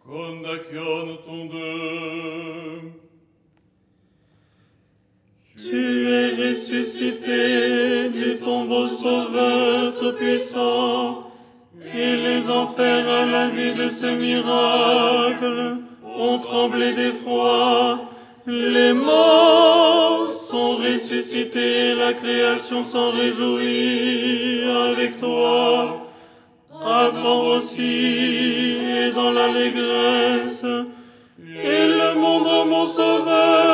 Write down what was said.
Condacchion tondum. Tu es ressuscité du tombeau, Sauveur Tout-Puissant, et les enfers à la vue de ce miracle ont tremblé d'effroi. Les morts sont ressuscités, la création s'en réjouit avec toi. Attends aussi et dans l'allégresse, et le monde, mon Sauveur,